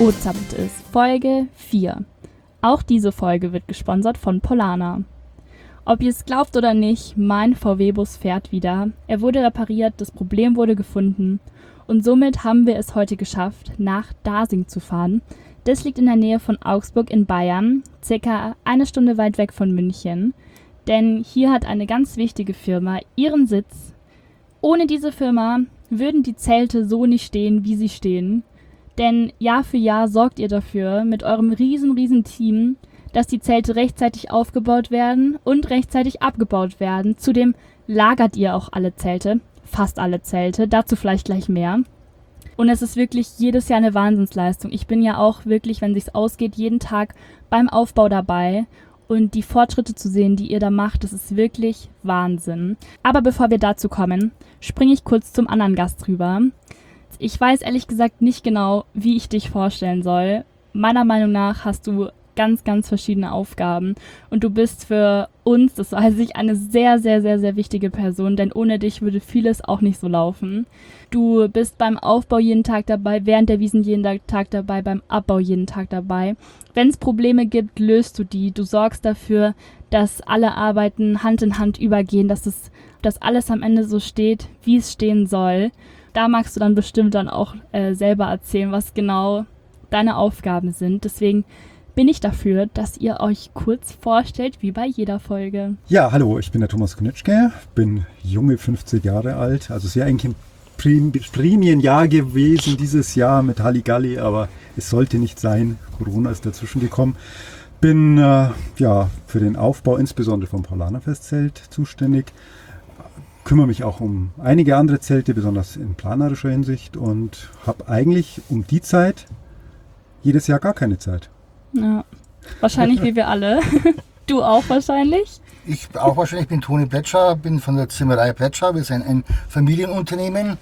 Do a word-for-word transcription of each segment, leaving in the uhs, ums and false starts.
Ozamt ist Folge vier. Auch diese Folge wird gesponsert von Polana. Ob ihr es glaubt oder nicht, mein V W-Bus fährt wieder. Er wurde repariert, das Problem wurde gefunden und somit haben wir es heute geschafft, nach Dasing zu fahren. Das liegt in der Nähe von Augsburg in Bayern, circa eine Stunde weit weg von München. Denn hier hat eine ganz wichtige Firma ihren Sitz. Ohne diese Firma würden die Zelte so nicht stehen, wie sie stehen. Denn Jahr für Jahr sorgt ihr dafür mit eurem riesen, riesen Team, dass die Zelte rechtzeitig aufgebaut werden und rechtzeitig abgebaut werden. Zudem lagert ihr auch alle Zelte, fast alle Zelte, dazu vielleicht gleich mehr. Und es ist wirklich jedes Jahr eine Wahnsinnsleistung. Ich bin ja auch wirklich, wenn es sich ausgeht, jeden Tag beim Aufbau dabei. Und die Fortschritte zu sehen, die ihr da macht, das ist wirklich Wahnsinn. Aber bevor wir dazu kommen, springe ich kurz zum anderen Gast rüber. Ich weiß ehrlich gesagt nicht genau, wie ich dich vorstellen soll. Meiner Meinung nach hast du ganz, ganz verschiedene Aufgaben. Und du bist für uns, das weiß ich, eine sehr, sehr, sehr, sehr wichtige Person, denn ohne dich würde vieles auch nicht so laufen. Du bist beim Aufbau jeden Tag dabei, während der Wiesn jeden Tag dabei, beim Abbau jeden Tag dabei. Wenn es Probleme gibt, löst du die. Du sorgst dafür, dass alle Arbeiten Hand in Hand übergehen, dass, es, dass alles am Ende so steht, wie es stehen soll. Da magst du dann bestimmt dann auch äh, selber erzählen, was genau deine Aufgaben sind. Deswegen bin ich dafür, dass ihr euch kurz vorstellt, wie bei jeder Folge. Ja, hallo, ich bin der Thomas Knitschke, bin junge fünfzig Jahre alt. Also es wäre eigentlich ein Prim- Prämienjahr gewesen dieses Jahr mit Halligalli, aber es sollte nicht sein. Corona ist dazwischen gekommen. Bin äh, ja, für den Aufbau insbesondere vom Paulaner-Festzelt zuständig. Kümmere mich auch um einige andere Zelte, besonders in planerischer Hinsicht, und habe eigentlich um die Zeit jedes Jahr gar keine Zeit. Ja, wahrscheinlich wie wir alle. Du auch wahrscheinlich? Ich auch wahrscheinlich. Ich bin Toni Pletscher, bin von der Zimmerei Pletscher. Wir sind ein Familienunternehmen,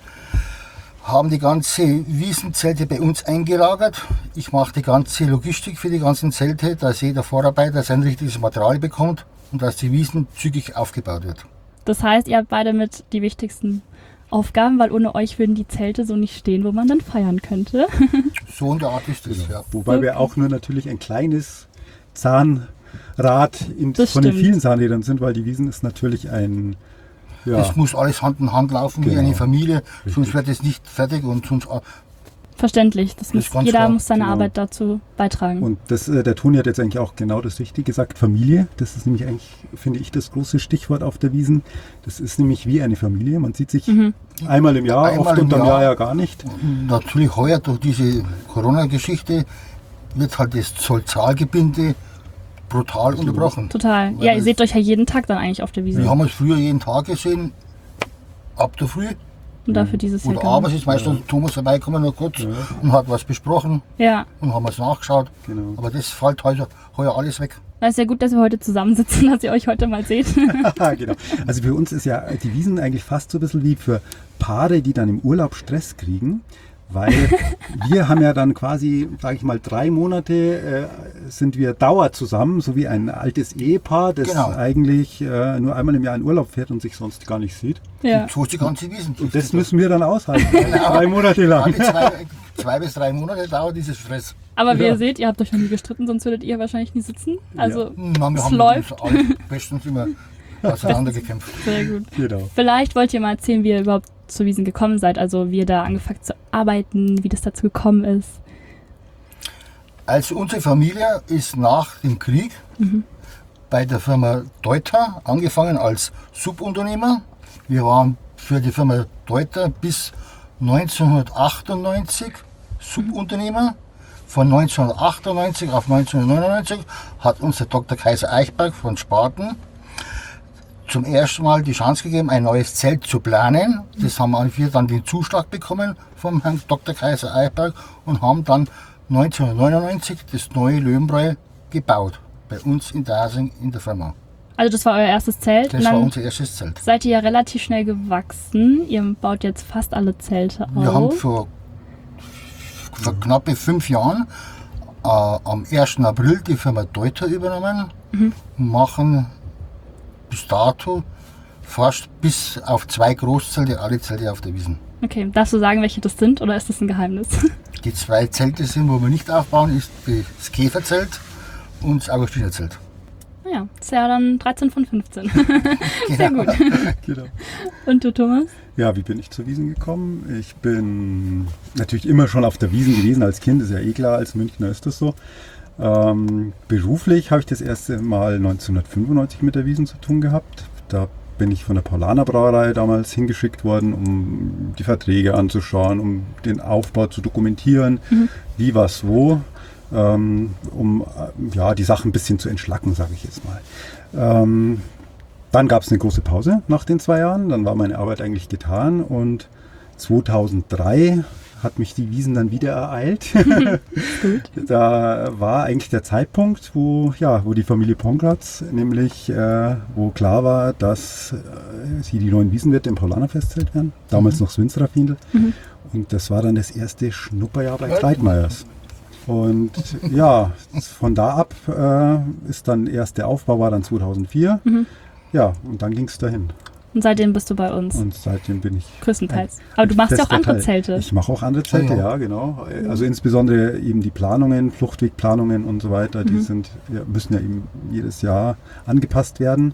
haben die ganze Wiesenzelte bei uns eingelagert. Ich mache die ganze Logistik für die ganzen Zelte, dass jeder Vorarbeiter sein richtiges Material bekommt und dass die Wiesn zügig aufgebaut wird. Das heißt, ihr habt beide mit die wichtigsten Aufgaben, weil ohne euch würden die Zelte so nicht stehen, wo man dann feiern könnte. So in der Art ist das, ja. Wobei Okay. wir auch nur natürlich ein kleines Zahnrad in, von stimmt. den vielen Zahnrädern sind, weil die Wiesn ist natürlich ein... Ja, Das muss alles Hand in Hand laufen, Genau. wie eine Familie, Richtig. sonst wird es nicht fertig und sonst... Verständlich, das Das muss, ist ganz jeder klar, muss seine genau. Arbeit dazu beitragen. und das, äh, der Toni hat jetzt eigentlich auch genau das Richtige gesagt, Familie. Das ist nämlich eigentlich, finde ich, das große Stichwort auf der Wiesn. Das ist nämlich wie eine Familie. Man sieht sich Mhm. einmal im Jahr, Einmal oft im unterm Jahr. Jahr ja gar nicht. Natürlich heuer durch diese Corona-Geschichte wird halt das Zollzahlgebinde brutal unterbrochen. Total. Weil Ja, ihr das- seht euch ja jeden Tag dann eigentlich auf der Wiesn. Wir haben es früher jeden Tag gesehen, ab der Früh. Und dafür dieses Jahr. Oder gar abends nicht. ist meistens Thomas vorbeigekommen, nur kurz, und hat was besprochen Ja, und haben es nachgeschaut. Genau. Aber das fällt heuer, heuer alles weg. das ist ja gut, dass wir heute zusammensitzen, dass ihr euch heute mal seht. Genau. Also für uns ist ja die Wiesn eigentlich fast so ein bisschen wie für Paare, die dann im Urlaub Stress kriegen. Weil wir haben ja dann quasi, sage ich mal, drei Monate äh, sind wir Dauer zusammen, so wie ein altes Ehepaar, das Genau. eigentlich äh, nur einmal im Jahr in Urlaub fährt und sich sonst gar nicht sieht. Ja. So ist die ganze Wiesn. Und das müssen wir dann aushalten. Drei Monate lang. Alle zwei, zwei bis drei Monate dauert dieses Stress. Aber wie Ja. ihr seht, ihr habt euch noch nie gestritten, sonst würdet ihr wahrscheinlich nie sitzen. Also, Na, wir es haben läuft. uns alle bestens immer auseinandergekämpft. Sehr gut. Genau. Vielleicht wollt ihr mal erzählen, wie ihr überhaupt zur Wiesn gekommen seid, also wie ihr da angefangen zu arbeiten, wie das dazu gekommen ist. Also unsere Familie ist nach dem Krieg bei der Firma Deuter angefangen als Subunternehmer. Wir waren für die Firma Deuter bis neunzehnhundertachtundneunzig Subunternehmer. Von neunzehnhundertachtundneunzig auf neunzehnhundertneunundneunzig hat uns der Doktor Kaiser Eichberg von Spaten zum ersten Mal die Chance gegeben, ein neues Zelt zu planen. Das haben wir dann den Zuschlag bekommen vom Herrn Doktor Kaiser Eichberg und haben dann neunzehnhundertneunundneunzig das neue Löwenbräu gebaut. Bei uns in Dasing in der Firma. Also das war euer erstes Zelt. Das und war dann unser erstes Zelt. seid ihr ja relativ schnell gewachsen. Ihr baut jetzt fast alle Zelte auf. Wir haben vor, vor knappe fünf Jahren äh, am ersten April die Firma Deuter übernommen, Mhm. machen bis dato fast bis auf zwei Großzelte alle Zelte auf der Wiesn. Okay, darfst du sagen, welche das sind oder ist das ein Geheimnis? Die zwei Zelte sind, wo wir nicht aufbauen, ist das Käferzelt und das Augustinerzelt. Naja, ist ja dann dreizehn von fünfzehn. Sehr Genau. gut. Genau. Und du, Thomas? Ja, wie bin ich zur Wiesn gekommen? Ich bin natürlich immer schon auf der Wiesn gewesen als Kind, ist ja eh klar, als Münchner ist das so. Ähm, beruflich habe ich das erste Mal neunzehnhundertfünfundneunzig mit der Wiesn zu tun gehabt. Da bin ich von der Paulaner Brauerei damals hingeschickt worden, um die Verträge anzuschauen, um den Aufbau zu dokumentieren, mhm. wie, was, wo, ähm, um äh, ja, die Sachen ein bisschen zu entschlacken, sage ich jetzt mal. Ähm, dann gab es eine große Pause nach den zwei Jahren, dann war meine Arbeit eigentlich getan und zweitausenddrei hat mich die Wiesn dann wieder ereilt. Gut. Da war eigentlich der Zeitpunkt, wo, ja, wo die Familie Pongratz, nämlich äh, wo klar war, dass äh, sie die neuen Wiesnwirte im Paulaner-Festzelt werden. Damals mhm. noch das Winzerer Fiendl. Mhm. Und das war dann das erste Schnupperjahr bei Kreitmeyers. Und ja, von da ab äh, ist dann erst der Aufbau war dann zweitausendvier. Mhm. Ja, und dann ging es dahin. Und seitdem bist du bei uns. Und seitdem bin ich. Größtenteils. Aber du machst ja auch andere Teil. Zelte. Ich mache auch andere Zelte, ja, ja genau. Also insbesondere eben die Planungen, Fluchtwegplanungen und so weiter, die mhm. sind, ja, müssen ja eben jedes Jahr angepasst werden.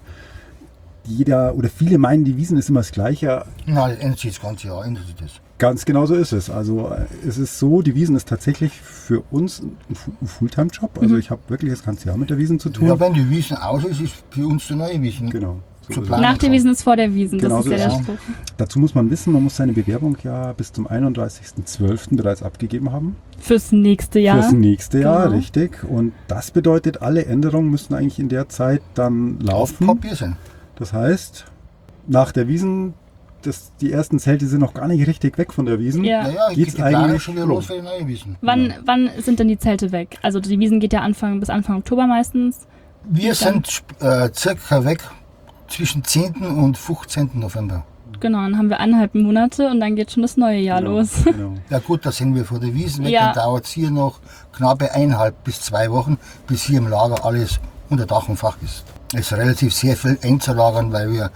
Jeder oder viele meinen, die Wiesn ist immer das Gleiche. Nein, das ändert sich das ganze Jahr, ändert sich das. Ganz genau so ist es. Also es ist so, die Wiesn ist tatsächlich für uns ein Fulltime-Job. Also mhm. ich habe wirklich das ganze Jahr mit der Wiesn zu tun. Ja, wenn die Wiesn aus ist, ist für uns die neue Wiesn. Genau. So Nach der Wiesn ist vor der Wiesn, genau das ist so ja ist der Spruch. Dazu muss man wissen, man muss seine Bewerbung ja bis zum einunddreißigsten zwölften bereits abgegeben haben. Fürs nächste Jahr. Fürs nächste Jahr, genau. Richtig. Und das bedeutet, alle Änderungen müssen eigentlich in der Zeit dann laufen. Auf Papier sein. Das heißt, nach der Wiesn, das, die ersten Zelte sind noch gar nicht richtig weg von der Wiesn. Ja, ja, ja geht's die eigentlich schon wieder los für die neue Wiesn. Wann, ja. wann sind denn die Zelte weg? Also die Wiesn geht ja Anfang bis Anfang Oktober meistens. Wir sind äh, circa weg zwischen zehnten und fünfzehnten November. Genau, dann haben wir eineinhalb Monate und dann geht schon das neue Jahr genau, los. Genau. Ja gut, da sind wir vor der Wiesn weg, ja. dann dauert es hier noch knappe eineinhalb bis zwei Wochen, bis hier im Lager alles unter Dach und Fach ist. Es ist relativ sehr viel eng zu lagern, weil wir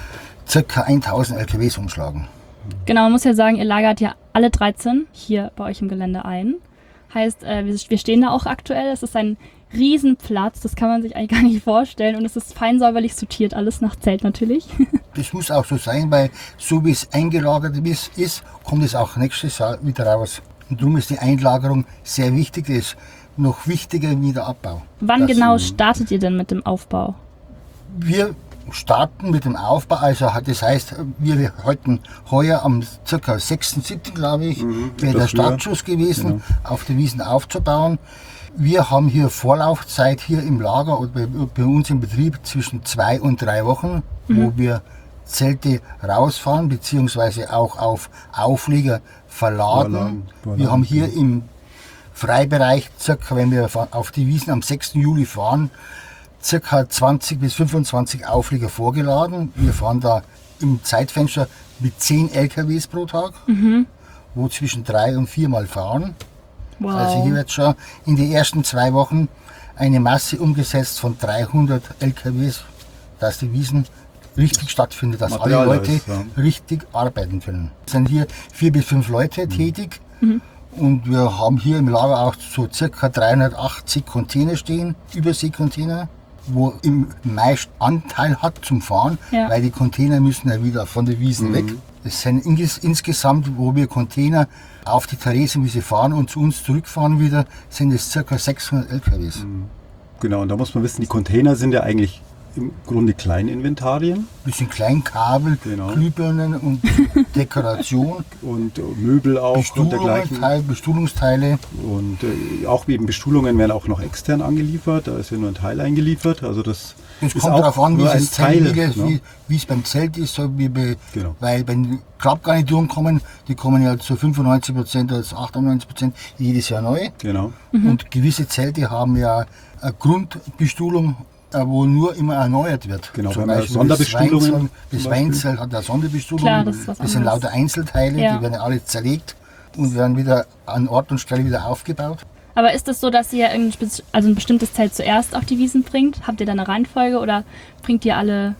ca. tausend L K Ws umschlagen. Genau, man muss ja sagen, ihr lagert ja alle dreizehn hier bei euch im Gelände ein. Heißt, äh, wir, wir stehen da auch aktuell, es ist ein Riesenplatz, das kann man sich eigentlich gar nicht vorstellen und es ist fein säuberlich sortiert, alles nach Zelt natürlich. Das muss auch so sein, weil so wie es eingelagert ist, kommt es auch nächstes Jahr wieder raus. Und darum ist die Einlagerung sehr wichtig, das ist noch wichtiger wie der Abbau. Wann das genau startet ihr denn mit dem Aufbau? Wir starten mit dem Aufbau, also das heißt, wir halten heuer am ca. sechsten siebten glaube ich, mhm, wäre der Startschuss gewesen, genau. auf der Wiesn aufzubauen. Wir haben hier Vorlaufzeit hier im Lager oder bei, bei uns im Betrieb zwischen zwei und drei Wochen, mhm. wo wir Zelte rausfahren beziehungsweise auch auf Auflieger verladen. Verladen, verladen. Wir haben hier im Freibereich, circa, wenn wir auf die Wiesn am sechsten Juli fahren, circa zwanzig bis fünfundzwanzig Auflieger vorgeladen. Wir fahren da im Zeitfenster mit zehn L K Ws pro Tag, mhm. wo zwischen drei und vier Mal fahren. Wow. Also hier wird schon in den ersten zwei Wochen eine Masse umgesetzt von dreihundert L K Ws, dass die Wiesn richtig stattfindet, dass Material alle Leute ist, ja. richtig arbeiten können. Es sind hier vier bis fünf Leute mhm. tätig mhm. und wir haben hier im Lager auch so circa dreihundertachtzig Container stehen, Überseekontainer, wo im meisten Anteil hat zum Fahren, ja. weil die Container müssen ja wieder von der Wiesn mhm. weg. Es sind ins, insgesamt, wo wir Container auf die Theresienwiese fahren und zu uns zurückfahren wieder, sind es ca. sechshundert L K Ws. Genau, und da muss man wissen, die Container sind ja eigentlich im Grunde Kleininventarien. Bisschen Kleinkabel, genau. Glühbirnen und Dekoration. Und Möbel auch und dergleichen. Teil, Bestuhlungsteile. Und äh, auch eben Bestuhlungen werden auch noch extern angeliefert, da ist ja nur ein Teil eingeliefert. Also das Es ist kommt auch darauf an, wie es Teil, Zelt, ne? wie es beim Zelt ist, so wie bei, genau. weil wenn die Klappgarnituren kommen, die kommen ja zu fünfundneunzig Prozent oder zu achtundneunzig Prozent jedes Jahr neu. Genau. Mhm. Und gewisse Zelte haben ja eine Grundbestuhlung, wo nur immer erneuert wird. Genau, zum wenn Beispiel Sonderbestuhlungen. Das Weinzelt hat eine Sonderbestuhlung. Klar, das, ist was das sind lauter Einzelteile, ja. die werden alle zerlegt und werden wieder an Ort und Stelle wieder aufgebaut. Aber ist es so, dass ihr ein, also ein bestimmtes Zelt zuerst auf die Wiesn bringt? Habt ihr da eine Reihenfolge oder bringt ihr alle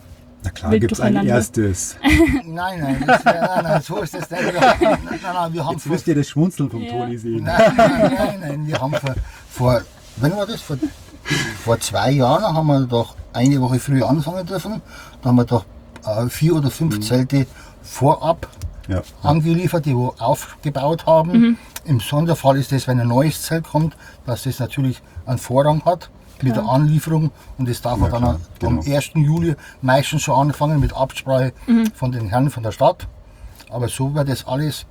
Na klar, wild gibt es ein durcheinander? erstes. Nein, nein, das, nein, nein, so ist das nicht. Nein, nein, wir haben Jetzt vor, müsst ihr das Schmunzeln vom Ja. Toni sehen. nein, nein, nein, nein, wir haben vor, vor wenn war das? Vor, vor zwei Jahren haben wir doch eine Woche früher anfangen dürfen. Da haben wir doch äh, vier oder fünf Zelte vorab Ja. angeliefert, die wir aufgebaut haben. Mhm. Im Sonderfall ist das, wenn ein neues Zelt kommt, dass das natürlich einen Vorrang hat mit der Anlieferung und das darf man dann klar, am genau. ersten Juli meistens schon anfangen mit Absprache Mhm. von den Herren von der Stadt. Aber so wird das alles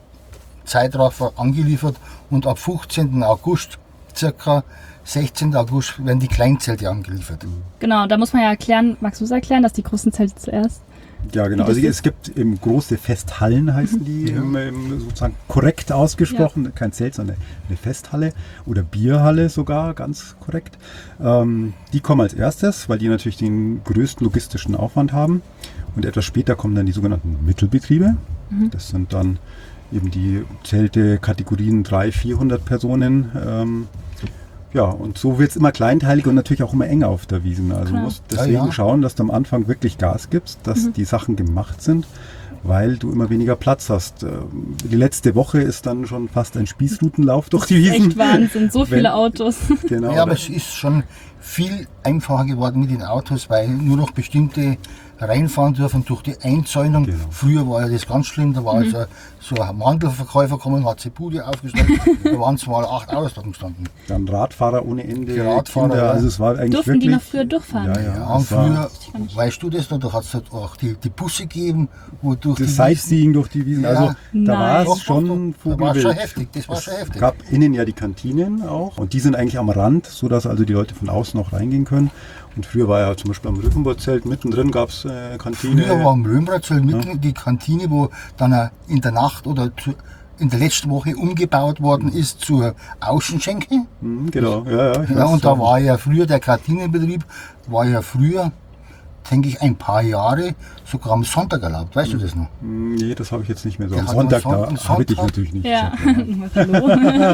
Zeitraffer angeliefert und ab fünfzehnten August, circa sechzehnten August, werden die Kleinzelte angeliefert. Genau, da muss man ja erklären, magst du es erklären, dass die großen Zelte zuerst? Ja, genau. Wie das Also es gibt eben große Festhallen, heißen die, im, im, sozusagen korrekt ausgesprochen. Kein Zelt, sondern eine Festhalle oder Bierhalle sogar, ganz korrekt. Ähm, die kommen als erstes, weil die natürlich den größten logistischen Aufwand haben. Und etwas später kommen dann die sogenannten Mittelbetriebe. Das sind dann eben die Zelte Kategorien dreihundert, vierhundert Personen. Ähm, ja, und so wird es immer kleinteiliger und natürlich auch immer enger auf der Wiesn. Also du Klar. musst deswegen Ja, ja. schauen, dass du am Anfang wirklich Gas gibst, dass die Sachen gemacht sind, weil du immer weniger Platz hast. Ähm, Die letzte Woche ist dann schon fast ein Spießrutenlauf durch die Wiesn. Echt Wahnsinn, so Wenn- viele Autos. Genau. Ja, aber es ist schon viel einfacher geworden mit den Autos, weil nur noch bestimmte reinfahren dürfen durch die Einzäunung. Genau. Früher war ja das ganz schlimm, da war also so ein Mandelverkäufer gekommen, hat die Bude aufgeschlagen, da waren zwar acht Autos dort gestanden. Dann Radfahrer ohne Ende, Die Radfahrer, Kinder, ja. also es war eigentlich Durften wirklich... die noch früher durchfahren? Ja, ja. Ja, und es war früher, ich gar nicht. weißt du das noch, da hat es halt auch die, die Busse gegeben, wo durch das die Sightseeing durch die Wiesn, Ja. also da Nein. war Doch, es schon doch, doch. Da war vogelwild. schon heftig, das war schon Es heftig. gab innen ja die Kantinen auch und die sind eigentlich am Rand, sodass also die Leute von außen auch reingehen können. Und früher war ja zum Beispiel am Rückenburg-Zelt mittendrin gab es äh, Kantine. Früher war am Löhnbratzel mitten die Kantine, wo dann auch in der Nacht oder zu, in der letzten Woche umgebaut worden ist zur Außenschenke. Mhm, genau, ja, ja. Ich Ja, weiß, und da war ja früher der Kantinenbetrieb, war ja früher, denke ich, ein paar Jahre sogar am Sonntag erlaubt. Weißt du das noch? Mm, Nee, das habe ich jetzt nicht mehr so. Der Am hat Sonntag, am Son- da am arbeite ich Sonntag- natürlich nicht. Ja, Ja. hallo.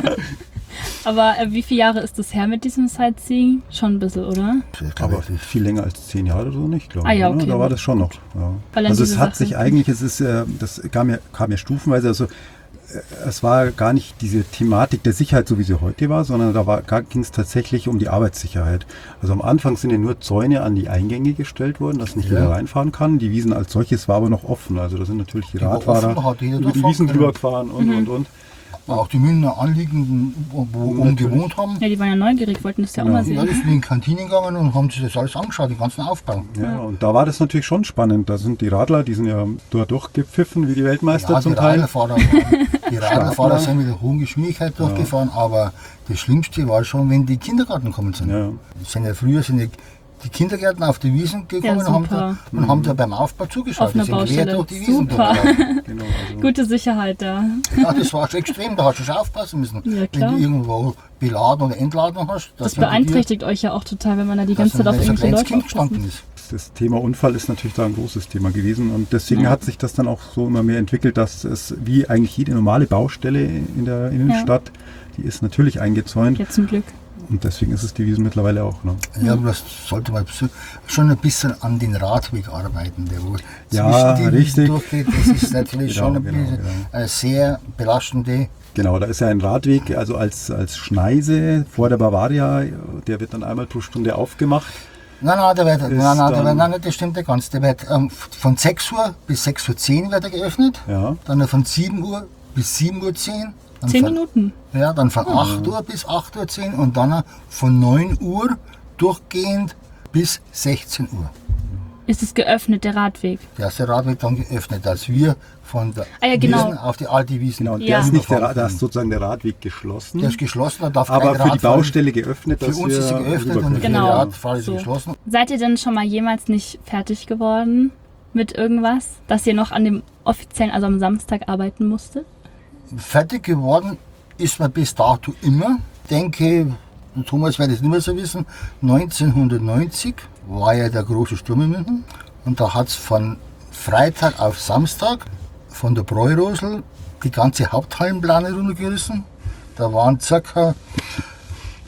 Aber äh, wie viele Jahre ist das her mit diesem Sightseeing? Schon ein bisschen, oder? Aber viel länger als zehn Jahre oder so nicht, glaube Ah, ich. ja, ne? okay, Da war gut. das schon noch. Ja. Weil dann Also es diese hat Sachen- sich eigentlich, es ist, äh, das kam ja, kam ja stufenweise, also äh, es war gar nicht diese Thematik der Sicherheit, so wie sie heute war, sondern da ging es tatsächlich um die Arbeitssicherheit. Also am Anfang sind ja nur Zäune an die Eingänge gestellt worden, dass nicht Ja. jeder reinfahren kann. Die Wiesn als solches war aber noch offen. Also da sind natürlich die, Die war Radfahrer offen, hat jeder über die durchfahren Wiesn können. drüber gefahren und, Mhm. und, und. Auch die Münchner Anliegenden, wo, wo oben gewohnt haben. Ja, die waren ja neugierig, wollten das ja auch Genau. mal Ja, sehen. die sind in die Kantine gegangen und haben sich das alles angeschaut, den ganzen Aufbau. Ja, und da war das natürlich schon spannend. Da sind die Radler, die sind ja dort durchgepfiffen wie die Weltmeister Ja, die zum Teil. Radlerfahrer, waren- die Radlerfahrer sind mit der hohen Geschwindigkeit durchgefahren, aber das Schlimmste war schon, wenn die Kindergarten gekommen sind. Ja. Die sind ja früher sind die, die Kindergärten auf die Wiesen gekommen Ja, und, haben super. da, und haben da beim Aufbau zugeschaut. Auf einer die sind quer Baustelle. durch die Wiesen Super. durchgelaufen. Genau, also Gute Sicherheit da. Ja, das war schon extrem, da hast du schon aufpassen müssen. Ja, klar. Wenn du irgendwo beladen oder entladen hast. Das dass hinter dir- beeinträchtigt euch ja auch total, wenn man da die dass ganze Zeit auf ein so ein irgendwelche kleines Leute Kind aufpassen. gestanden ist. das Thema Unfall ist natürlich da ein großes Thema gewesen und deswegen Ja. hat sich das dann auch so immer mehr entwickelt, dass es wie eigentlich jede normale Baustelle in der Innenstadt, die ist natürlich eingezäunt Ja, zum Glück. und deswegen ist es die Wiesn mittlerweile auch. Ne? Ja, aber das sollte man so- schon ein bisschen an den Radweg arbeiten, der wo Ja, zwischen die richtig. Wiesen durchgeht. Das ist natürlich Genau, schon ein genau, bisschen genau. eine sehr belastende. Genau, da ist ja ein Radweg, also als, als Schneise vor der Bavaria, der wird dann einmal pro Stunde aufgemacht. Nein, nein, der wird, nein, nein, der dann- wird, nein, das stimmt nicht ganz. Der wird ähm, von sechs Uhr bis sechs Uhr zehn wird er geöffnet, Ja. dann von sieben Uhr bis sieben Uhr zehn. Dann Zehn von, Minuten. Ja, dann von acht Uhr bis acht Uhr zehn und dann von neun Uhr durchgehend bis sechzehn Uhr. Ist es geöffnet, der Radweg? Der ist der Radweg dann geöffnet, als wir von der Ah ja, genau. Wiesn auf die alte Wiesn. Genau, und Ja. der ist nicht der, Ra- rüberfahren da ist können. sozusagen der Radweg geschlossen, Der ist geschlossen, da darf aber kein für die Rad fahren. Baustelle geöffnet, Für dass uns wir ist sie geöffnet rüber und können. für Genau. die Radfahrer ist sie So. geschlossen. Seid ihr denn schon mal jemals nicht fertig geworden mit irgendwas, dass ihr noch an dem offiziellen, also am Samstag arbeiten musstet? Fertig geworden ist man bis dato immer. Ich denke, Thomas wird es nicht mehr so wissen, neunzehnhundertneunzig war ja der große Sturm in München und da hat es von Freitag auf Samstag von der Bräurosel die ganze Haupthallenplane runtergerissen. Da waren circa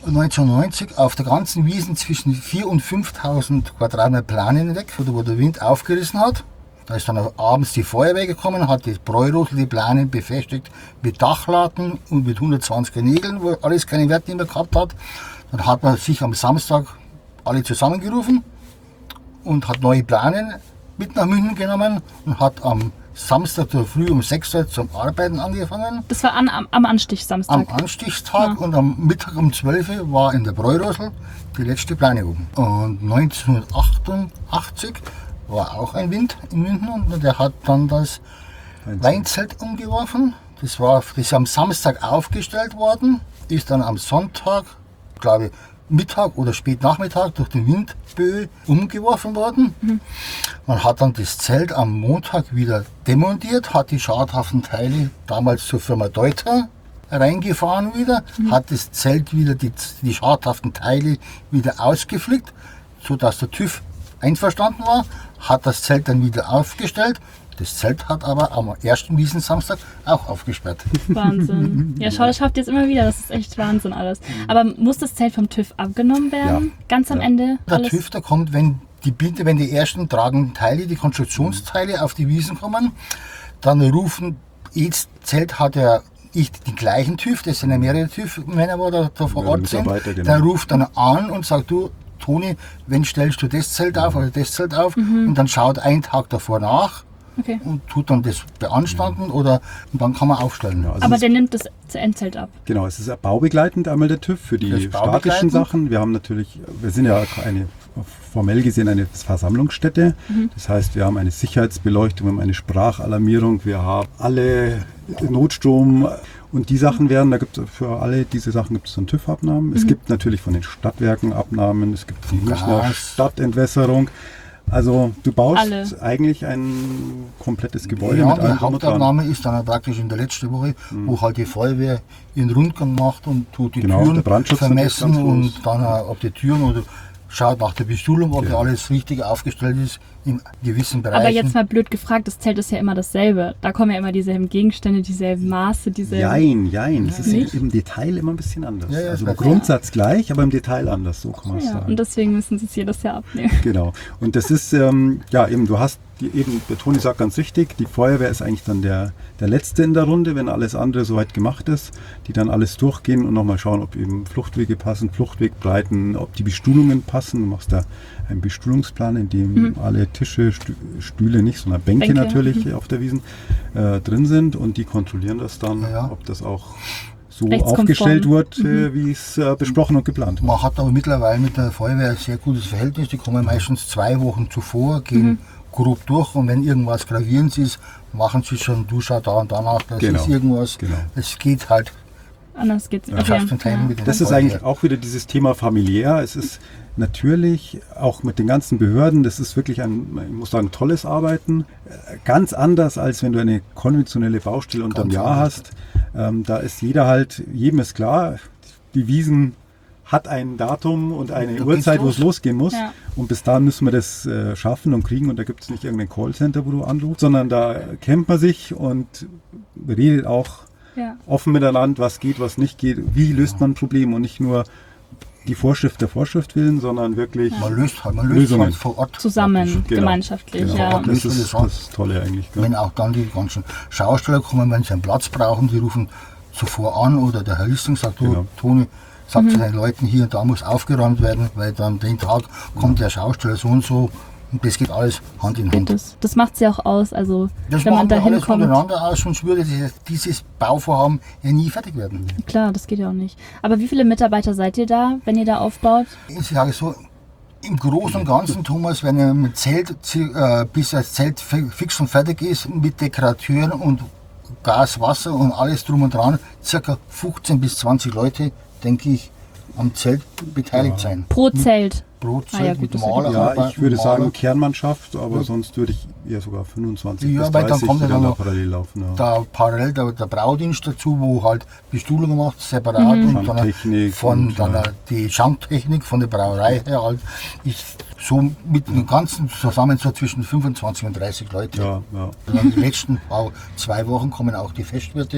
neunzehnhundertneunzig auf der ganzen Wiesen zwischen viertausend und fünftausend Quadratmeter Planen weg, wo der Wind aufgerissen hat. Da ist dann abends die Feuerwehr gekommen, hat die Bräurosel, die Planen befestigt mit Dachlatten und mit hundertzwanziger Nägeln, wo alles keine Werte mehr gehabt hat. Dann hat man sich am Samstag alle zusammengerufen und hat neue Planen mit nach München genommen und hat am Samstag früh um sechs Uhr zum Arbeiten angefangen. Das war an, am, am Anstichsamstag. Am Anstichstag ja. Und am Mittag um zwölf Uhr war in der Bräurosel die letzte Plane oben. Und neunzehnhundertachtundachtzig war auch ein Wind in München und der hat dann das Weinzelt umgeworfen. Das war das ist am Samstag aufgestellt worden, ist dann am Sonntag, glaube ich, Mittag oder Spätnachmittag durch die Windböe umgeworfen worden. Mhm. Man hat dann das Zelt am Montag wieder demontiert, hat die schadhaften Teile damals zur Firma Deuter reingefahren wieder, mhm. hat das Zelt wieder, die, die schadhaften Teile wieder ausgeflickt, sodass der TÜV einverstanden war, hat das Zelt dann wieder aufgestellt. Das Zelt hat aber am ersten Wiesensamstag auch aufgesperrt. Wahnsinn. Ja, schau, das schafft jetzt immer wieder. Das ist echt Wahnsinn alles. Aber muss das Zelt vom TÜV abgenommen werden? Ja. Ganz am ja. Ende? Der alles? TÜV, der kommt, wenn die Bitte, wenn die ersten tragenden Teile, die Konstruktionsteile auf die Wiesen kommen, dann rufen, jedes Zelt hat ja nicht den gleichen TÜV, das sind ja mehrere TÜV-Männer, die da, da vor Ort sind. Genau. Der ruft dann an und sagt, du, Toni, wenn stellst du das Zelt auf oder das Zelt auf? Mhm. Und dann schaut ein Tag davor nach. Okay. Und tut dann das beanstanden oder und dann kann man aufstellen. Ja, also aber der nimmt das Endzelt ab. Genau, es ist baubegleitend einmal der TÜV für die statischen Sachen. Wir haben natürlich, wir sind ja eine formell gesehen eine Versammlungsstätte. Mhm. Das heißt, wir haben eine Sicherheitsbeleuchtung, wir haben eine Sprachalarmierung, wir haben alle Notstrom und die Sachen werden, da gibt es für alle diese Sachen gibt es dann TÜV-Abnahmen. Mhm. Es gibt natürlich von den Stadtwerken Abnahmen, es gibt die Münchner Stadtentwässerung. Also du baust Alle. eigentlich ein komplettes Gebäude ja, mit allem. Die Hauptabnahme ist dann praktisch in der letzten Woche, mhm. wo halt die Feuerwehr ihren Rundgang macht und tut die genau, Türen vermessen und dann ob die Türen oder schaut nach der Bestuhlung, ob ja. alles richtig aufgestellt ist in gewissen Bereichen. Aber jetzt mal blöd gefragt, das Zelt ist ja immer dasselbe. Da kommen ja immer dieselben Gegenstände, dieselben Maße, dieselben... Jein, jein. Das ist nicht? im Detail immer ein bisschen anders. Ja, ja, also im Grundsatz ja. gleich, aber im Detail anders, so kann man es ja, sagen. Und deswegen müssen sie es jedes Jahr abnehmen. Genau. Und das ist, ähm, ja eben, du hast, die, eben, der Toni sagt ganz richtig, die Feuerwehr ist eigentlich dann der, der Letzte in der Runde, wenn alles andere soweit gemacht ist, die dann alles durchgehen und nochmal schauen, ob eben Fluchtwege passen, Fluchtwegbreiten, ob die Bestuhlungen passen. Du machst da einen Bestuhlungsplan, in dem mhm. alle Tische, Stühle nicht, sondern Bänke, Bänke. natürlich mhm. auf der Wiesn äh, drin sind und die kontrollieren das dann, ja. ob das auch so aufgestellt wird, mhm. äh, wie es äh, besprochen und geplant wird. Man hat aber mittlerweile mit der Feuerwehr ein sehr gutes Verhältnis. Die kommen meistens zwei Wochen zuvor, gehen mhm. grob durch und wenn irgendwas Gravierendes ist, machen sie schon Duscher da und danach. Das genau. ist irgendwas. Genau. Es geht halt. Anders geht's. Ja. Okay. Ja. Das ist eigentlich auch wieder dieses Thema familiär. Es ist natürlich auch mit den ganzen Behörden, das ist wirklich ein, ich muss sagen, tolles Arbeiten. Ganz anders, als wenn du eine konventionelle Baustelle unterm Jahr hast. Ähm, da ist jeder halt, jedem ist klar, die Wiesn hat ein Datum und eine Uhrzeit, wo es losgehen muss. Ja. Und bis dahin müssen wir das äh, schaffen und kriegen. Und da gibt es nicht irgendein Callcenter, wo du anrufst, sondern da kennt man sich und redet auch ja. offen miteinander, was geht, was nicht geht. Wie löst man ein Problem und nicht nur die Vorschrift der Vorschrift willen, sondern wirklich ja. man löst halt, man löst Lösungen halt vor Ort. Zusammen, genau. gemeinschaftlich. Genau. Ja. Das ist das Tolle eigentlich. Gell? Wenn auch dann die ganzen Schausteller kommen, wenn sie einen Platz brauchen, die rufen zuvor an oder der Herr Listing sagt, genau. du, Toni, sagt mhm. zu den Leuten, hier und da muss aufgeräumt werden, weil dann den Tag kommt der Schausteller so und so. Und das geht alles Hand in Hand. Das, das macht es ja auch aus, also das wenn man da hinkommt. Das macht alles miteinander aus, sonst würde dieses, dieses Bauvorhaben ja nie fertig werden. Klar, das geht ja auch nicht. Aber wie viele Mitarbeiter seid ihr da, wenn ihr da aufbaut? Ich sage so, im Großen und Ganzen, Thomas, wenn ihr mit Zelt, äh, bis das Zelt fix und fertig ist, mit Dekorateuren und Gas, Wasser und alles drum und dran, circa fünfzehn bis zwanzig Leute, denke ich, am Zelt beteiligt ja. sein. Pro Zelt? Pro Zelt ah, ja, mit gut, Maler. Ja, ich würde Maler. sagen Kernmannschaft, aber ja. sonst würde ich eher sogar fünfundzwanzig ja, bis weil dreißig, dann kommt die dann noch parallel laufen. Ja. Da parallel der, der Braudienst dazu, wo halt Bestuhlung macht, separat mhm. und dann von dann ja. die Schanktechnik von der Brauerei her halt ist so mit dem Ganzen zusammen so zwischen fünfundzwanzig und dreißig Leute. Ja, ja. Und dann die letzten zwei Wochen kommen auch die Festwirte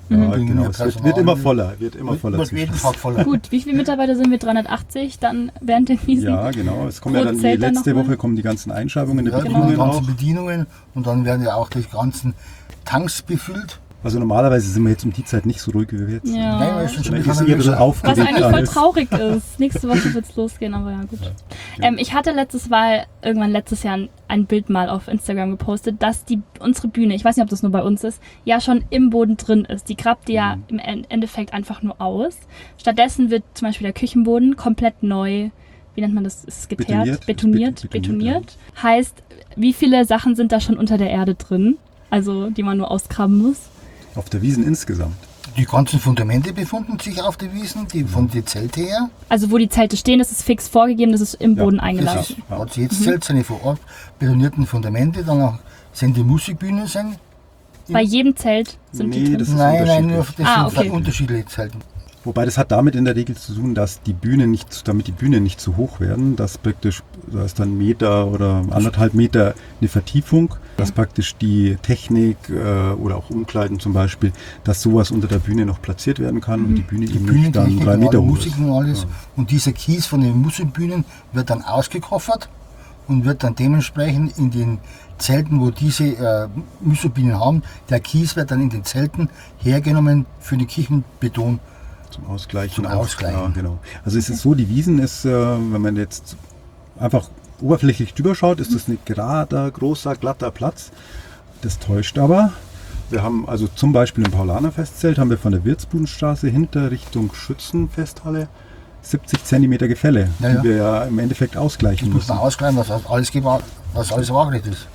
Ja, Bringen genau. wir Es wird, Personal wird immer mit. voller, wird immer Wird, voller. wird zum jeden Schluss. Tag voller. Gut, wie viele Mitarbeiter sind wir? dreihundertachtzig dann während der Wiesen? Ja, genau. Es kommen ja Pro dann die Zelt dann letzte noch mal? Woche kommen die ganzen Einschreibungen der Ja, Genau. die Bedienungen auch. ganzen Bedienungen und dann werden ja auch die ganzen Tanks befüllt. Also normalerweise sind wir jetzt um die Zeit nicht so ruhig wie wir jetzt sind. Ja. Nein, weil schon Sondern schon ist eher ein bisschen Was aufgeregt eigentlich voll alles. traurig ist. Nächste Woche wird es losgehen, aber ja gut. Ähm, ich hatte letztes Mal, irgendwann letztes Jahr ein, ein Bild mal auf Instagram gepostet, dass die unsere Bühne, ich weiß nicht, ob das nur bei uns ist, ja schon im Boden drin ist. Die grabt die ja im En- Endeffekt einfach nur aus. Stattdessen wird zum Beispiel der Küchenboden komplett neu, wie nennt man das, ist es geteert? Betoniert. Betoniert. Bet- Betoniert. betoniert, Heißt, wie viele Sachen sind da schon unter der Erde drin? Also, die man nur ausgraben muss? Auf der Wiesn insgesamt. Die ganzen Fundamente befinden sich auf der Wiesn, die von den Zelten her. Also, wo die Zelte stehen, das ist fix vorgegeben, das ist im Ja, Boden das eingelassen. Das ist, hat jedes Zelt seine vor Ort betonierten Fundamente. Danach sind die Musikbühnen. Sind. Bei jedem Zelt sind Nee, die drin. das ist Nein, nein, nur das unterschiedlich. Ah, sind okay. unterschiedliche Zelte. Wobei das hat damit in der Regel zu tun, dass die Bühne nicht, damit die Bühne nicht zu hoch werden, dass praktisch, da ist dann ein Meter oder anderthalb Meter eine Vertiefung, dass praktisch die Technik äh, oder auch Umkleiden zum Beispiel, dass sowas unter der Bühne noch platziert werden kann und die Bühne Die eben nicht dann Bühnentechnik drei und Meter alle hoch Musik ist. und alles. Und dieser Kies von den Musikbühnen wird dann ausgekoffert und wird dann dementsprechend in den Zelten, wo diese äh, Musikbühnen haben, der Kies wird dann in den Zelten hergenommen für den Kirchenbeton. Zum Ausgleichen. Zum auch. Ausgleichen. Ja, genau. Also es ist so, die Wiesn ist, äh, wenn man jetzt einfach oberflächlich drüber schaut, ist das ein gerader, großer, glatter Platz. Das täuscht aber. Wir haben also zum Beispiel im Paulaner-Festzelt haben wir von der Wirtsbudenstraße hinter Richtung Schützenfesthalle siebzig Zentimeter Gefälle, Ja, ja. die wir ja im Endeffekt ausgleichen Muss müssen. man ausgleichen, dass alles, gewa- dass alles waagerecht ist.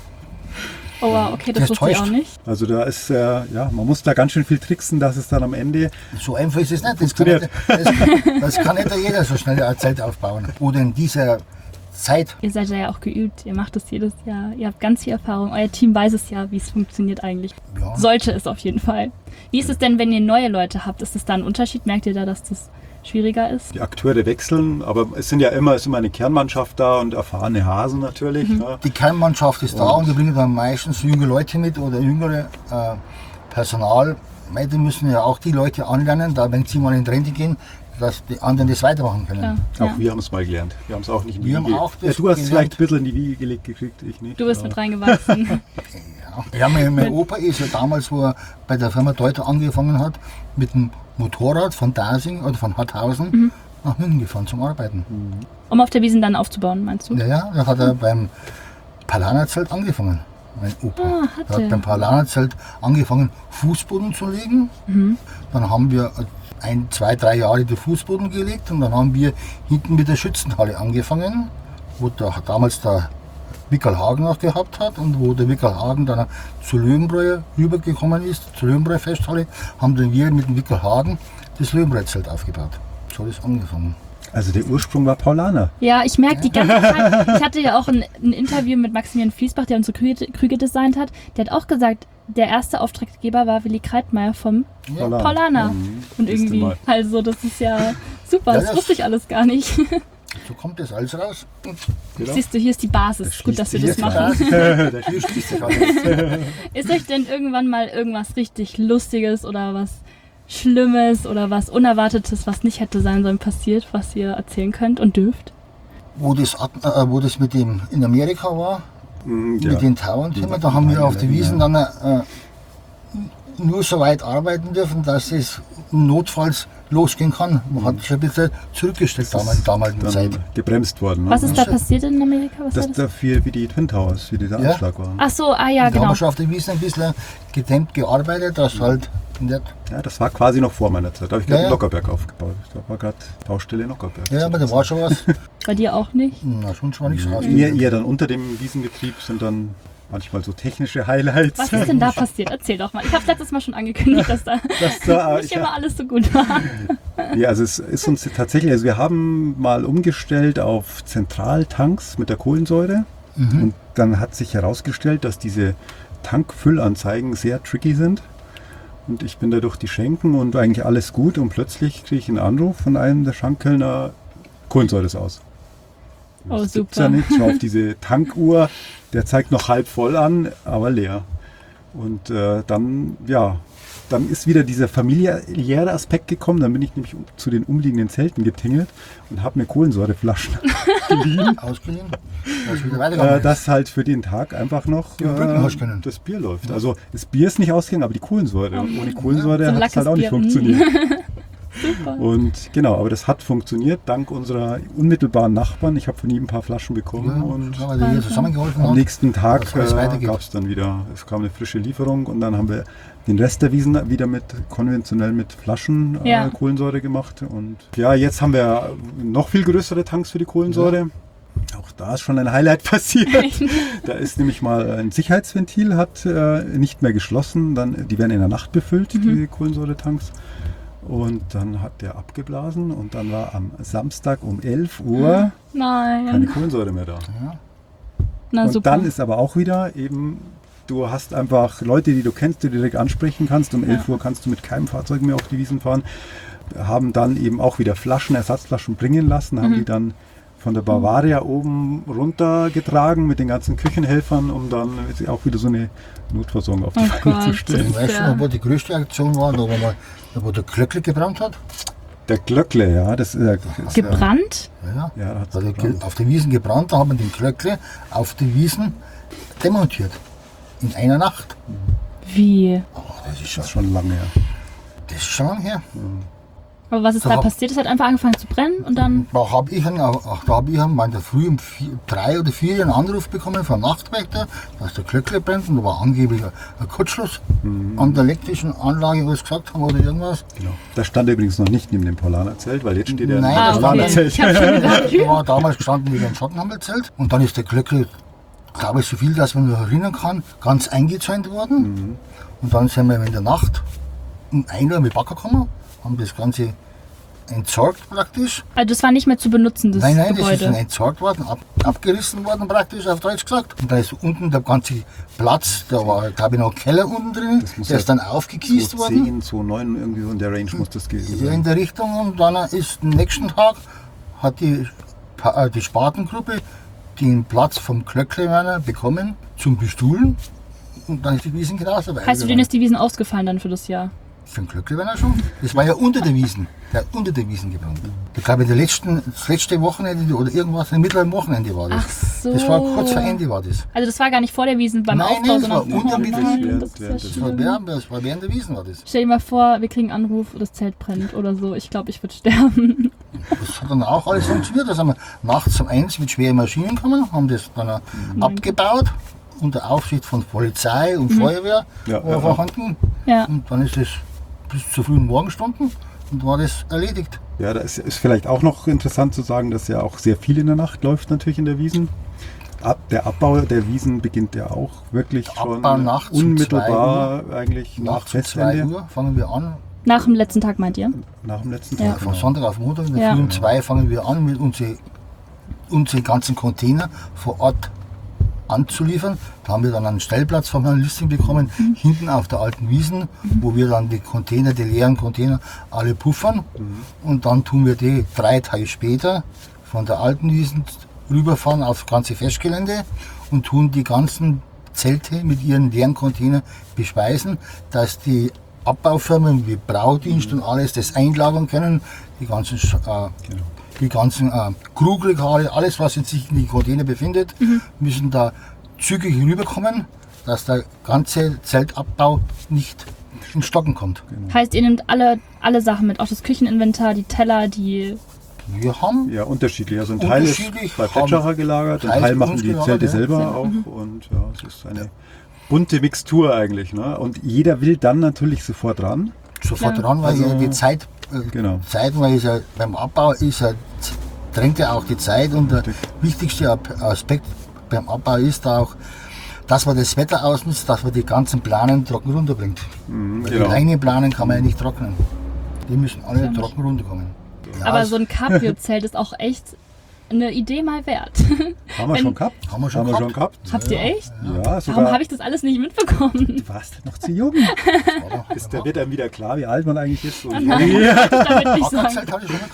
Oh wow, okay, das Das wusste ich auch täuscht. nicht. Also da ist, äh, ja, man muss da ganz schön viel tricksen, dass es dann am Ende So einfach ist es nicht. Das kann nicht, das kann, das kann nicht jeder so schnell ein Zelt aufbauen. Oder in dieser Zeit. Ihr seid ja auch geübt, ihr macht das jedes Jahr, ihr habt ganz viel Erfahrung, euer Team weiß es ja, wie es funktioniert eigentlich. Ja. Sollte es auf jeden Fall. Wie ist es denn, wenn ihr neue Leute habt? Ist das da ein Unterschied? Merkt ihr da, dass das schwieriger ist? die Akteure wechseln, aber es sind ja immer, es ist immer eine Kernmannschaft da und erfahrene Hasen natürlich. Ne? Die Kernmannschaft ist da und die bringen dann meistens junge Leute mit oder jüngere äh, Personal. Weil die müssen ja auch die Leute anlernen, da wenn sie mal in die Rente gehen, dass die anderen das weitermachen können. Klar, Auch ja. wir haben es mal gelernt. Wir haben es auch nicht in die Wir haben Wiege. auch Ja, das du hast es gelernt. vielleicht ein bisschen in die Wiege gelegt gekriegt, ich nicht. Du bist Ja. mit reingewachsen. Ja, ja mein, mein Opa ist ja damals, wo er bei der Firma Deuter angefangen hat, mit dem Motorrad von Dasing oder von Harthausen Mhm. nach München gefahren zum Arbeiten. Um auf der Wiesn dann aufzubauen, meinst du? Ja, ja, da hat er beim Paulaner-Zelt angefangen, mein Opa. Ah, hat er er. hat beim Paulaner-Zelt angefangen, Fußboden zu legen. Mhm. Dann haben wir ein, zwei, drei Jahre den Fußboden gelegt und dann haben wir hinten mit der Schützenhalle angefangen, wo der, damals der Wickel Hagen noch gehabt hat und wo der Wickel Hagen dann zu Löwenbräu rübergekommen ist, zur Löwenbräu Festhalle, haben dann wir mit dem Wickel Hagen das Löwenbräu-Zelt aufgebaut. So hat es angefangen. Also der Ursprung war Paulaner. Ja, ich merke die ganze Zeit, ich hatte ja auch ein, ein Interview mit Maximilian Fließbach, der unsere Krüge, Krüge designt hat. Der hat auch gesagt, der erste Auftraggeber war Willi Kreitmeier vom Ja. Paulaner. Mhm. Und Siehst du irgendwie, mal. also das ist ja super, Ja, das das- wusste ich alles gar nicht. So kommt das alles raus. Genau. Siehst du, hier ist die Basis. Gut, dass wir das Hier machen. ist der- Hier schließt sich alles. Ist euch denn irgendwann mal irgendwas richtig Lustiges oder was Schlimmes oder was Unerwartetes, was nicht hätte sein sollen, passiert, was ihr erzählen könnt und dürft? Wo das, ab- äh, wo das mit dem in Amerika war, Mhm, ja. mit den Tauernthema, Ja, da haben wir auf der ja. Wiesn dann äh, nur so weit arbeiten dürfen, dass es notfalls losgehen kann. Man hat sich ein bisschen zurückgestellt damals, in der damaligen Dann Zeit. gebremst worden. Ne? Was ist da Ja. passiert in Amerika? Was war das das? dafür wie die Twin Towers, wie dieser Ja. Anschlag war. Ach so, ah ja, Da haben genau. wir schon auf der Wiesn ein bisschen gedämmt gearbeitet, dass halt nicht. Ja, das war quasi noch vor meiner Zeit. Da habe ich Ja, gerade ja. in Lockerberg aufgebaut. Da war gerade Baustelle Lockerberg. Ja, aber da war schon was. Bei dir auch nicht? Na, schon schon nichts raus. Eher, eher dann unter dem Wiesenbetrieb sind dann manchmal so technische Highlights. Was ist denn da passiert? Erzähl doch mal. Ich habe letztes Mal schon angekündigt, dass da Das da, nicht ich, immer alles so gut war. ja, also es ist uns tatsächlich, also wir haben mal umgestellt auf Zentraltanks mit der Kohlensäure und dann hat sich herausgestellt, dass diese Tankfüllanzeigen sehr tricky sind. Und ich bin da durch die Schenken und eigentlich alles gut und plötzlich kriege ich einen Anruf von einem der Schankkellner, Kohlensäure ist aus. Oh, Das gibt's super. ja nicht. Schau auf diese Tankuhr, der zeigt noch halb voll an, aber leer. Und äh, dann, ja, dann ist wieder dieser familiäre Aspekt gekommen. Dann bin ich nämlich zu den umliegenden Zelten getingelt und habe mir Kohlensäureflaschen geliehen. Ausgeliehen. Das, wieder weitergegangen Äh, dass halt für den Tag einfach noch Die Brücken hast äh, können. das Bier läuft. Also das Bier ist nicht ausgegangen, aber die Kohlensäure. Und ohne Kohlensäure So ein hat es halt auch nicht Lackes Bier. funktioniert. Super. Und genau, aber das hat funktioniert, dank unserer unmittelbaren Nachbarn. Ich habe von ihm ein paar Flaschen bekommen Ja, und ja, weil die hier zusammengeholfen am haben. nächsten Tag dass alles äh, weitergeht. gab es dann wieder, es kam eine frische Lieferung und dann haben wir den Rest der Wiesen wieder mit konventionell mit Flaschen äh, Ja. Kohlensäure gemacht. Und ja, jetzt haben wir noch viel größere Tanks für die Kohlensäure. Auch da ist schon ein Highlight passiert. Da ist nämlich mal ein Sicherheitsventil, hat äh, nicht mehr geschlossen. Dann, die werden in der Nacht befüllt, die Kohlensäuretanks. Und dann hat der abgeblasen und dann war am Samstag um elf Uhr keine Nein. Kohlensäure mehr da. Na und super. dann ist aber auch wieder eben, du hast einfach Leute, die du kennst, die du direkt ansprechen kannst. Um elf Uhr kannst du mit keinem Fahrzeug mehr auf die Wiesen fahren. Haben dann eben auch wieder Flaschen, Ersatzflaschen bringen lassen, haben die dann von der Bavaria oben runtergetragen mit den ganzen Küchenhelfern, um dann auch wieder so eine Notversorgung auf die Oh Beine Gott. zu stellen. Ich weiß Ja. schon, wo die größte Aktion war, da wo, man, da wo der Glöckle gebrannt hat. Der Glöckle, ja, das ist, äh, ist Gebrannt? Ja, Ja, da hat's da hat er gebrannt. ge- auf den Wiesen gebrannt, da haben wir den Glöckle auf den Wiesen demontiert. In einer Nacht. Wie? Oh, das ist Das schon, ist schon lange her. das ist schon lange her. Aber was ist Da da hab- passiert? Es hat einfach angefangen zu brennen und dann. Da habe ich, einen, ach, da hab ich einen, in der Früh um vier, drei oder vier einen Anruf bekommen vom Nachtwächter, dass der Glöckle brennt und da war angeblich ein, ein Kurzschluss an der elektrischen Anlage, was gesagt haben oder irgendwas. Genau. Da stand er übrigens noch nicht neben dem Polaner-Zelt, weil jetzt steht er Nein, im das Ah, war okay. Polaner-Zelt. Ich habe schon gedacht, Da war damals gestanden wie ein Schottenhammelzelt und dann ist der Glöckle, glaube ich, so viel, dass man noch erinnern kann, ganz eingezäunt worden. Und dann sind wir in der Nacht um ein Uhr mit Bagger gekommen, haben das Ganze entsorgt praktisch. also das war nicht mehr zu benutzen, das Nein, nein, das ist Gebäude. dann entsorgt worden, ab, abgerissen worden praktisch, auf Deutsch gesagt. Und da ist unten der ganze Platz, da war, glaube ich, noch ein Keller unten drin, muss der ja ist dann aufgekiest worden. zehn, zwei neun, irgendwie so in der Range muss das gewesen Ja, sein. in der Richtung. Und dann ist am nächsten Tag hat die, Pa- äh, die Spartengruppe den Platz vom Glöcklewerner bekommen zum Bestuhlen. Und dann ist die Wiesen genauso Heißt, für den ist die Wiesen ausgefallen dann für das Jahr? Für den Glöcklewerner schon? Das war ja unter der Wiesen. Der hat unter der Wiesen gebrannt. Ich glaube, der letzten, das letzte Wochenende oder irgendwas, im mittleren Wochenende war das. Ach so. Das war kurz vor Ende war das. Also das war gar nicht vor der Wiesen beim Nein, Aufbau, nein, das war sondern unter oh, dem nein, Wiesen. das ist ja Das Das war, schlimm. während, das war während der Wiesen war das. Stell dir mal vor, wir kriegen einen Anruf, das Zelt brennt oder so. Ich glaube, ich würde sterben. Das hat dann auch alles funktioniert. Da sind wir nachts um eins mit schweren Maschinen gekommen, haben das dann abgebaut unter Aufsicht von Polizei und Feuerwehr Ja, war ja, ja. vorhanden. Ja. Und dann ist es bis zu frühen Morgenstunden und war das erledigt. Ja, da ist, ist vielleicht auch noch interessant zu sagen, dass ja auch sehr viel in der Nacht läuft natürlich in der Wiesen. Ab, der Abbau der Wiesen beginnt ja auch wirklich Der schon Abbau nachts um unmittelbar eigentlich nach Nachts um zwei Festende. Uhr fangen wir an. Nach dem letzten Tag meint ihr? Nach dem letzten Ja. Tag. Von Genau. Sonntag auf Montag in der Ja. Früh um zwei fangen wir an, mit unsere, unsere ganzen Container vor Ort anzuliefern. Da haben wir dann einen Stellplatz von einem Listing bekommen, hinten auf der alten Wiesen, wo wir dann die Container, die leeren Container, alle puffern. Und dann tun wir die drei Tage später von der alten Wiesen rüberfahren aufs ganze Festgelände und tun die ganzen Zelte mit ihren leeren Containern bespeisen, dass die Abbaufirmen wie Braudienst und alles das einlagern können, die ganzen, äh, die ganzen äh, Krugregale, alles was jetzt sich in die Container befindet, müssen da zügig rüberkommen, dass der ganze Zeltabbau nicht in Stocken kommt. Heißt, ihr nehmt alle, alle Sachen mit, auch das Kücheninventar, die Teller, die... Wir haben Ja, unterschiedlich. Also ein Teil ist Unterschiedlich bei haben Petschacher gelagert, ein Teils Teil bei machen uns die gelagert, Zelte ja. selber Selber, auch. Und ja, es ist eine bunte Mixtur eigentlich. Ne? Und jeder will dann natürlich sofort ran. sofort Ja. dran, weil Also- ja die Zeit, äh, Genau. Zeit weil ist ja, beim Abbau ist ja, drängt ja auch die Zeit und der Richtig. wichtigste Ab- Aspekt beim Abbau ist da auch, dass man das Wetter ausnutzt, dass man die ganzen Planen trocken runterbringt. Weil genau. Die reinen Planen kann man ja nicht trocknen. Die müssen alle trocken runterkommen. Ja, Aber es- so ein Cabrio-Zelt ist auch echt eine Idee mal wert. Haben wir Wenn- schon gehabt? Haben wir schon Haben wir gehabt. schon gehabt? Habt ihr echt? Ja, Warum sogar. habe ich das alles nicht mitbekommen? Du warst noch zu jung. Das war doch- Ist, da wird einem wieder klar, wie alt man eigentlich ist. Und Nein, ja. damit nicht sagen. Hackerzelt habe ich schon mal gehabt. Hackerzelt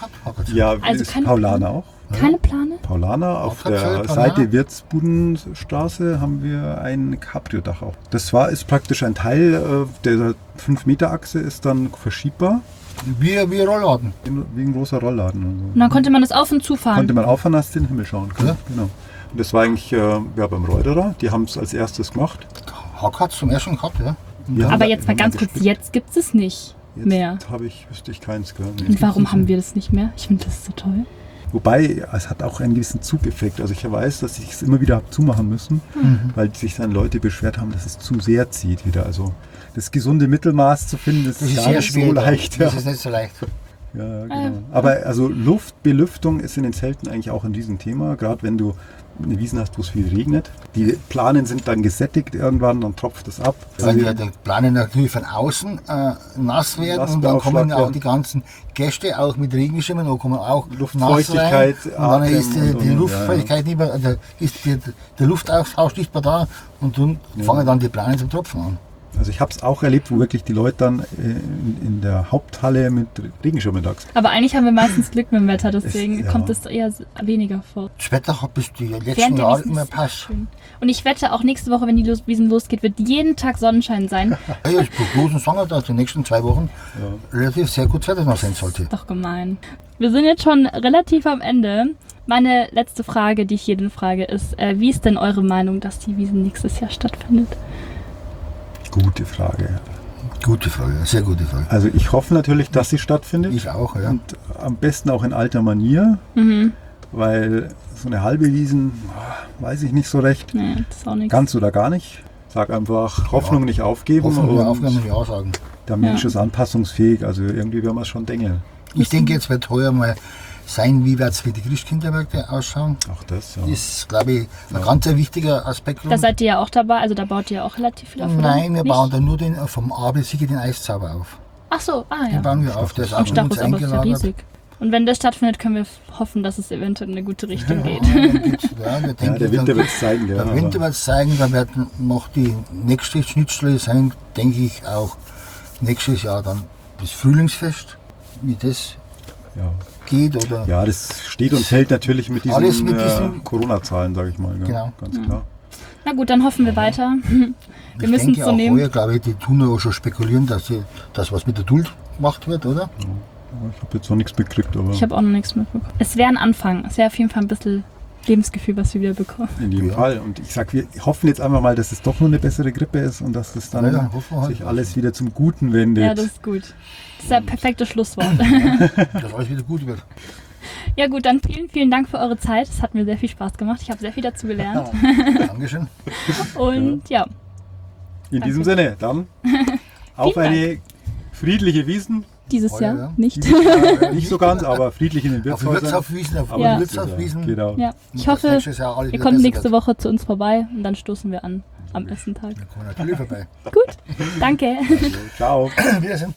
Ja, Also ist keine Paulaner auch. Keine Plane? Paulaner, auf Auch der Paulaner? Seite Wirtsbudenstraße haben wir ein Cabrio-Dach auch. Das war, ist praktisch ein Teil äh, der fünf Meter Achse, ist dann verschiebbar, Wie, wie Rollladen. wie ein großer Rollladen. Und so. Und dann konnte man das auf und zufahren. Konnte man auffahren, dass den Himmel schauen kann. Ja. Genau. Und das war eigentlich äh, ja, beim Reuterer, die haben es als erstes gemacht. Hack hat zum ersten gehabt, ja. Wir haben Aber da- jetzt wir mal haben ganz da kurz, gespickt. jetzt gibt es nicht Jetzt mehr. habe ich, wüsste ich keins. Gell? Nee. Und warum haben wir das nicht mehr? Ich finde das so toll. Wobei, es hat auch einen gewissen Zugeffekt. Also ich weiß, dass ich es immer wieder habe zumachen müssen, Mhm. weil sich dann Leute beschwert haben, dass es zu sehr zieht wieder. Also das gesunde Mittelmaß zu finden, das, Das ist ist gar sehr nicht schwer. so leicht. Ja. Das ist nicht so leicht. Ja, genau. Ah, Aber also Luft, Belüftung ist in den Zelten eigentlich auch ein Riesenthema, gerade wenn du eine Wiesen hast, wo es viel regnet. Die Planen sind dann gesättigt irgendwann, dann tropft es ab. Weil ja die Planen natürlich von außen äh, nass werden Nass und dann kommen beaufschlagt auch werden. die ganzen Gäste auch mit Regenschirmen, da kommen auch Luftfeuchtigkeit, nass rein. Und dann Atem ist die, und- und- die und, Luftfeuchtigkeit nicht mehr, also ist die, der Luftaustausch nicht mehr da und dann fangen dann die Planen zum Tropfen an. Also ich habe es auch erlebt, wo wirklich die Leute dann äh, in, in der Haupthalle mit Regenschirmen da gesessen. Aber eigentlich haben wir meistens Glück mit dem Wetter, deswegen Es- ja. kommt es eher s- weniger vor. Das Wetter hat bis die letzten Während der Jahre Wiesn immer ist passt. schön. Und ich wette, auch nächste Woche, wenn die Los- Wiesn losgeht, wird jeden Tag Sonnenschein sein. Ja, ja, die Prognosen sagen, dass die nächsten zwei Wochen relativ sehr gut Wetter noch sein sollte. Doch gemein. Wir sind jetzt schon relativ am Ende. Meine letzte Frage, die ich jeden frage, ist, äh, wie ist denn eure Meinung, dass die Wiesn nächstes Jahr stattfindet? Gute Frage. Gute Frage, sehr gute Frage. Also ich hoffe natürlich, dass sie stattfindet. Ich auch, ja. Und am besten auch in alter Manier, Mhm. weil so eine halbe Wiesen, ah, weiß ich nicht so recht. Nee, das ist auch nichts. Ganz oder gar nicht. Sag einfach, Hoffnung nicht aufgeben. Hoffen wir und Aufgaben ja sagen. der Mensch Ja. ist anpassungfähig, also irgendwie werden wir es schon denken. Ich denke, jetzt wird heuer mal sein, wie wird es für die Christkindermärkte ausschauen. Auch das, ja. Ist, glaube ich, ein ganz ein wichtiger Aspekt. Da seid ihr ja auch dabei, also da baut ihr ja auch relativ viel auf, oder? Nein, wir Nicht? bauen dann nur den, vom Abel Siege den Eiszauber auf. Ach so, ah Den ja. bauen wir auf, der ist auch Am von uns Stachus, aber ist ja eingelagert. riesig. Und wenn das stattfindet, können wir f- hoffen, dass es eventuell in eine gute Richtung geht. Ja, dann geht's- ja, wir Ja, denken, der Winter dann- wird es zeigen. Ja, Der aber- Winter wird es zeigen, dann werden noch die nächste Schnittstelle sein, denke ich auch nächstes Jahr dann das Frühlingsfest, wie das ja. geht oder ja, das steht und fällt natürlich mit diesen, Alles mit äh, diesen- Corona-Zahlen, sage ich mal. Ja, Genau. Ganz klar. Na gut, dann hoffen wir weiter. Wir ich müssen denke es so auch nehmen. heuer, glaube ich, die tun ja auch schon spekulieren, dass sie, das was mit der Duld gemacht wird, oder? Ich habe jetzt noch nichts mitgekriegt, aber Ich habe auch noch nichts mitbekommen. Es wäre ein Anfang. Es wäre auf jeden Fall ein bisschen Lebensgefühl, was wir wieder bekommen. in jedem Ja. Fall. Und ich sag, wir hoffen jetzt einfach mal, dass es doch nur eine bessere Grippe ist und dass es dann Ja, ja, hoffen wir halt. sich alles wieder zum Guten wendet. Ja, das ist gut. Das ist das perfekte Schlusswort. Dass alles wieder gut wird. Ja gut, dann vielen, vielen Dank für eure Zeit. Es hat mir sehr viel Spaß gemacht. Ich habe sehr viel dazu gelernt. Dankeschön. Und ja, In diesem Danke. Sinne, dann auf Vielen eine friedliche Wiesen. dieses Heuer, Jahr ja. nicht. Nicht so ganz, aber friedlich in den Auf die Wirtshäusern. Wirtshofwiesen, auf die Ja. Wirtshofwiesen. Genau. Ja, ich Dass hoffe, nächstes Jahr alles ihr wieder kommt besser nächste wird. Woche zu uns vorbei und dann stoßen wir an am ersten Tag. Wir kommen natürlich vorbei. Gut, danke. Ciao. Wiedersehen.